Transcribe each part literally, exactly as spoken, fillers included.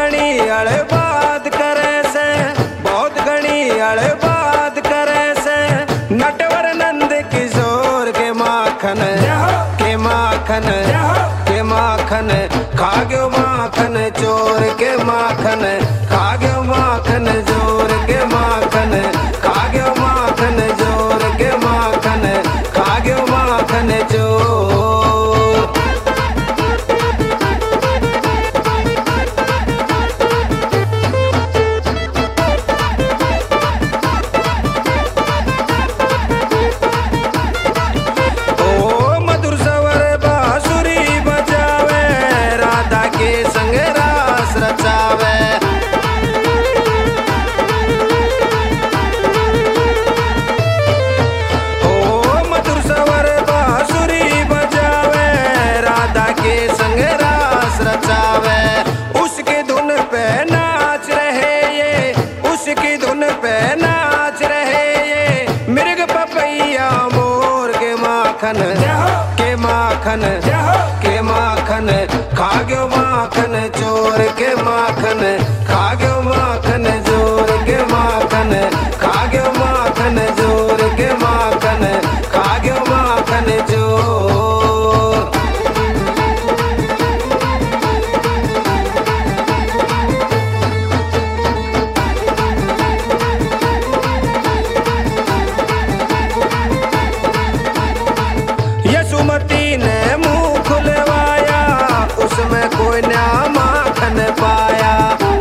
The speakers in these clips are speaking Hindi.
घनी अड़े बात करे से, बहुत घनी अड़े बात करे से। नटवर नंद किशोर के माखन के माखन के माखन खा गयो माखन चोर के माखन खा गयो माखन जोर के माखन खा गयो माखन जोर के माखन खा गयो माखन जोर। उसकी धुन पे नाच रहे ये, उसकी धुन पे नाच रहे ये। मृग पपैया मोर के माखन के माखन के माखन खा गयो माखन चोर के माखन खा गयो माखन जोर के माखन खा गयो माखन जोर के माखन खा गयो माखन जोर। सुमति ने मुंह खुलवाया उसमें कोई ना माखन पाया।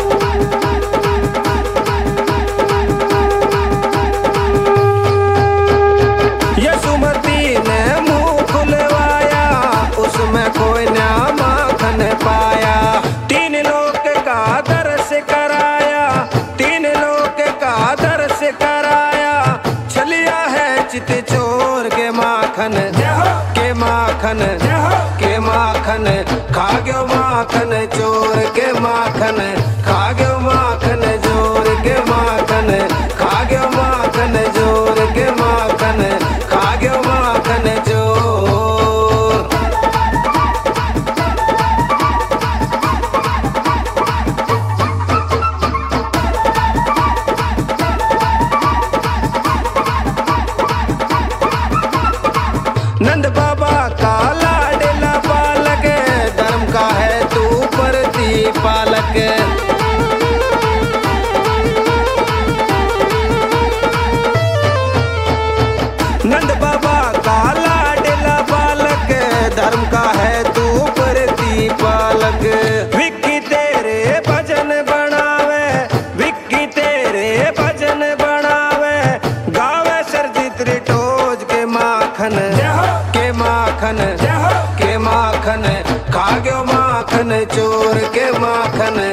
सुमति ने मुंह खुलवाया उसमें कोई ना माखन पाया। तीन लोक का दर्श कराया, तीन लोक का दर्श कराया। छलिया है चित चोर के माखन के माखन के माखन खा गयो माखन चोर के माखन खा गयो माखन जोर के माखन खा गयो माखन जोर के माखन खा गयो माखन जोर। नंद बाबा का लाडला बालक धर्म का है तू प्रतिपालक। नंद बाबा का लाडला बालक धर्म का है तू प्रतिपालक। विक्की तेरे भजन बनावे, विक्की तेरे भजन बनावे। गावे सरजीत रिटोज के माखन के माखन के माखन खा गयो माखन चोर के माखन